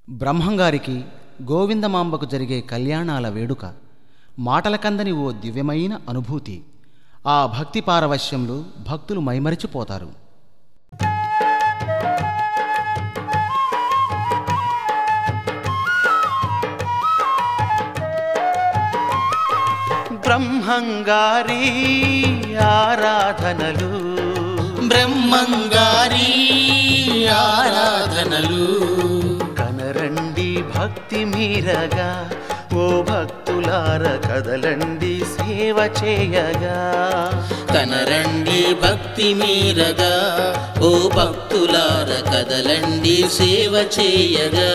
బ్రహ్మంగారికి గోవిందమాంబకు జరిగే కళ్యాణాల వేడుక మాటలకందని ఓ దివ్యమైన అనుభూతి. ఆ భక్తి పారవశ్యంలో భక్తులు మైమరిచిపోతారు. బ్రహ్మంగారి ఆరాధనలు, బ్రహ్మంగారి ఆరాధనలు, కనరండి భక్తి మీరగా ఓ భక్తులార కదలండి సేవ చేయగా. కనరండి భక్తి మీరగా ఓ భక్తులార కదలండి సేవ చేయగా.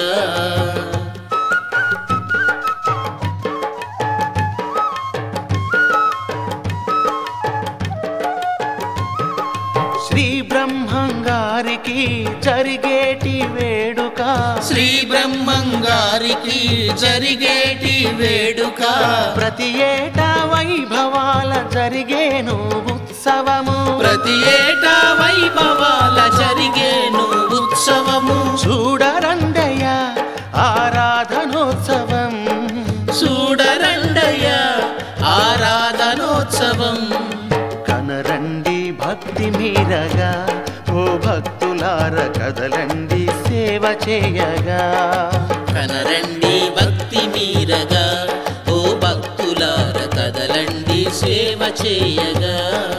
శ్రీ బ్రహ్మంగారికి జరిగేటి వేడుక, శ్రీ బ్రహ్మంగారికి జరిగేటి వేడుక, ప్రతి ఏటా వైభవాల జరిగేను ఉత్సవము, ప్రతి ఏటా వైభవాల జరిగేను ఉత్సవము. చూడరండయ్య ఆరాధనోత్సవం, చూడరండయ్య ఆరాధనోత్సవం. కనరండి భక్తి మీరగా ఓ భక్తులార కదలండి సేవ చేయగా. కనరండి భక్తి మీరగా ఓ భక్తులార కదలండి సేవ చేయగా.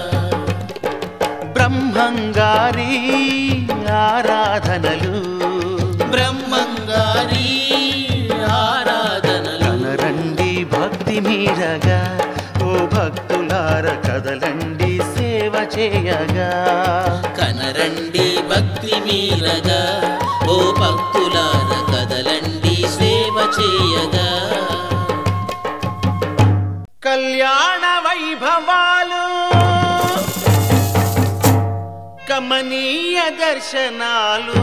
బ్రహ్మంగారి ఆరాధనలు, బ్రహ్మంగారి ఆరాధనలు, కనరండి భక్తి మీరగా ఓ భక్తులార కదలండి సేవ చేయగా. కనరండి భక్తి మీరగా ఓ భక్తులార కదలండి సేవ చేయగా. కళ్యాణ వైభవాలు, కమనీయ దర్శనాలు,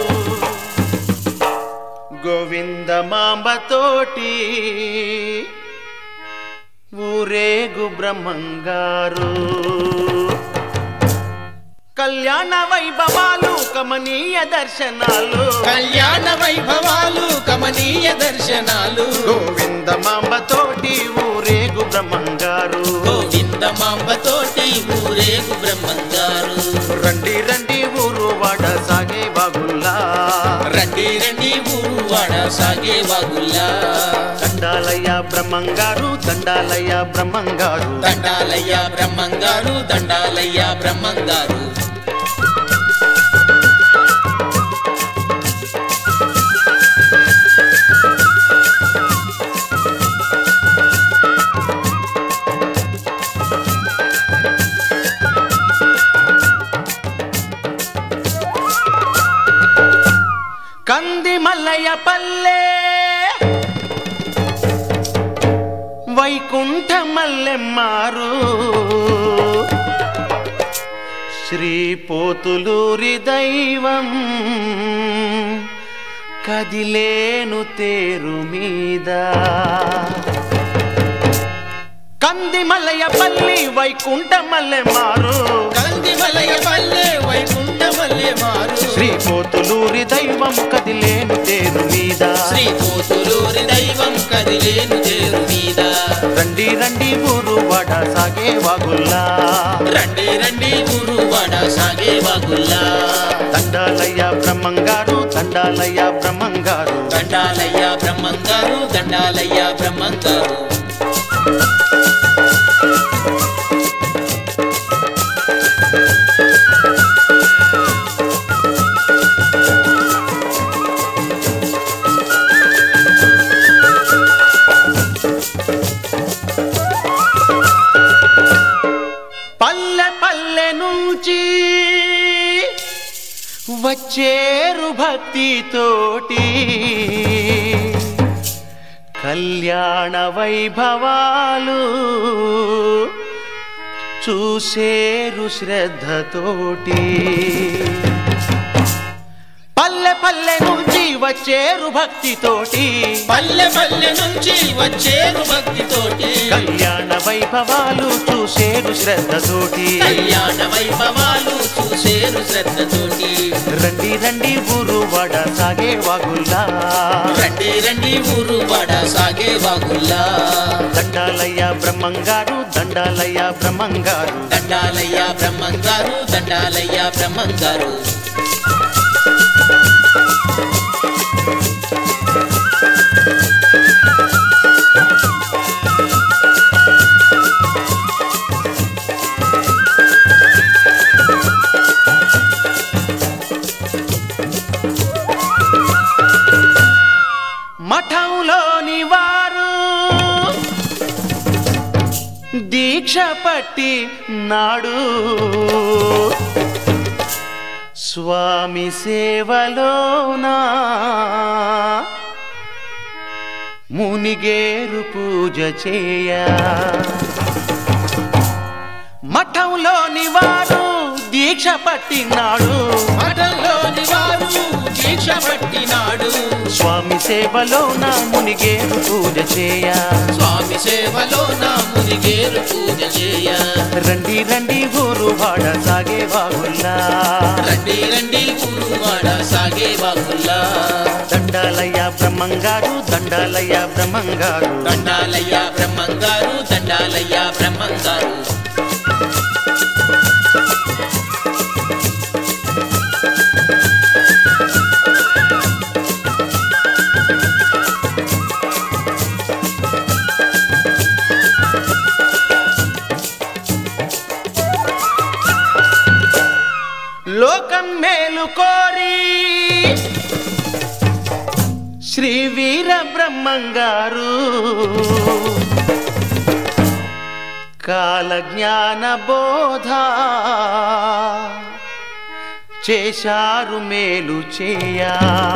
గోవిందమాంబతోటి ఊరేగు బ్రహ్మంగారు. కళ్యాణ వైభవాలు, కమనీయ దర్శనాలు, కళ్యాణ వైభవాలు, కమనీయ దర్శనాలు, గోవిందమాంబతోటి ఊరేగు బ్రహ్మంగారు. గోవిందమాంబతోటి ఊరేగు బ్రహ్మంగారు. రండి రండి ఊరు వాడ సాగే బాగుల్లా, రండి రండి ఊరు వాడ సాగే వాగుల్లా. దండాలయ్య బ్రహ్మంగారు, దండాలయ్య బ్రహ్మంగారు, దండాలయ్య బ్రహ్మంగారు, దండాలయ్య బ్రహ్మంగారు. కంది మల్లయ్య పల్లె వైకుంఠ మల్లెమ్మారు, శ్రీ పోతులూరి దైవం కదిలేను తేరు మీద. కంది మల్లయ్య పల్లి వైకుంఠ మల్లెమ్మారు, కంది మలయ పల్లె వైకుంఠ మల్లె మారు, శ్రీ పోతులూరి దైవం కదిలేను తేరు మీద. శ్రీ పోతులూరి దైవం కదిలేను తేరు మీద. రండి రండి ఊరు వాడ సాగే వాగుల్లా, రండి రండి ఊరు వాడ సాగే వాగుల్లా. దండాలయ్య బ్రహ్మంగారు, దండాలయ్య బ్రహ్మంగారు, దండాలయ్య బ్రహ్మంగారు, దండాలయ్య బ్రహ్మంగారు. పల్లె పల్లె నుంచి వచ్చేరు భక్తితోటి, కళ్యాణ వైభవాలు చూసేరు శ్రద్ధతోటి. పల్లె పల్లె నుంచి వచ్చేరు భక్తితోటి, పల్లె పల్లె నుంచి వచ్చేరు భక్తితోటి, కళ్యాణ వైభవాలు చూసేరు శ్రద్ధతోటి. కళ్యాణ వైభవాలు చూసేరు శ్రద్ధతోటి. రండి రండి ఊరు వాడ సాగే వాగుల్లా రండి రండి ఊరు వాడ సాగే వాగుల్లా దండాలయ్య బ్రహ్మంగారు దండాలయ్య బ్రహ్మంగారు దండాలయ్య బ్రహ్మంగారు దండాలయ్య బ్రహ్మంగారు మఠంలోని వారు దీక్ష పట్టి నాడు స్వామి సేవలోనా మునిగేరు పూజ చేయ మఠంలోని వారు దీక్ష పట్టినాడు మఠంలోని వారు దీక్ష పట్టినాడు స్వామి సేవలో నా మునిగేరు పూజ చేయ స్వామి సేవలో నా మునిగేరు పూజ చేయ రండి రండి ఊరు వాడ సాగే వాగుల్లా రండి రండి ఊరు వాడ సాగే వాగుల్లా దండాలయ్య బ్రహ్మంగారు దండాలయ్య బ్రహ్మంగారు దండాలయ్య బ్రహ్మంగారు దండాలయ్య బ్రహ్మంగారు లోకం మేలు కోరి శ్రీ వీర బ్రహ్మంగారు కాల జ్ఞాన బోధ చేశారు మేలు చేయా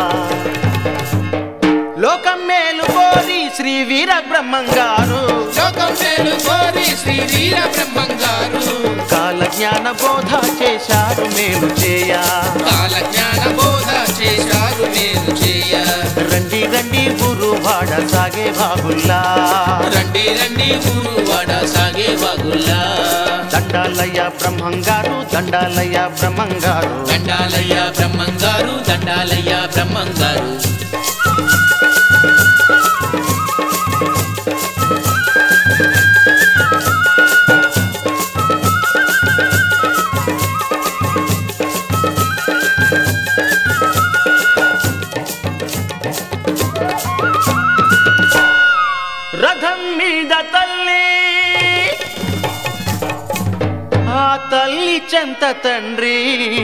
లోకం మేలు కోరి శ్రీ వీర బ్రహ్మంగారు లోకం మేలు కోరి శ్రీ వీర బ్రహ్మంగారు కాల జ్ఞాన బోధ చేశారు మేలు చేయా కాల జ్ఞాన బోధ చేశారు మేలు చేయ రండి రండి ఊరు వాడ సాగే వాగుల్లా రండి రండి ఊరు వాడ సాగే వాగుల్లా దండాలయ్య బ్రహ్మంగారు దండాలయ్య బ్రహ్మంగారు దండాలయ్య బ్రహ్మంగారు దండాలయ్య బ్రహ్మంగారు రథం మీద తల్లి ఆ తల్లి చెంత తండ్రి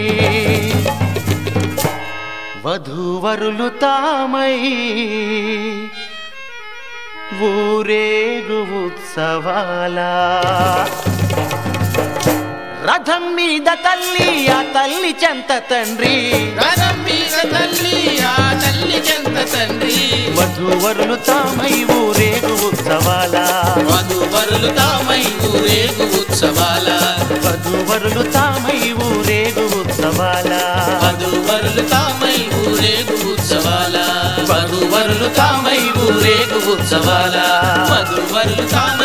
వధూవరులు తామై ఊరేగు ఉత్సవాల రథం మీద తల్లి ఆ తల్లి చెంత తండ్రి రథం మీద తల్లి ఆ తల్లి చెంత తండ్రి వధూవరులు తామై ఊరేగు ఉత్సవాల వధూవరులు తామై ఊరేగు ఉత్సవాల వధూవరులు తామై ఊరేగు ఉత్సవాల వధూవరులు తామై ఊరేగు ఉత్సవాల వధూవరులు తామై ఊరేగు ఉత్సవాల వధూవరులు తామై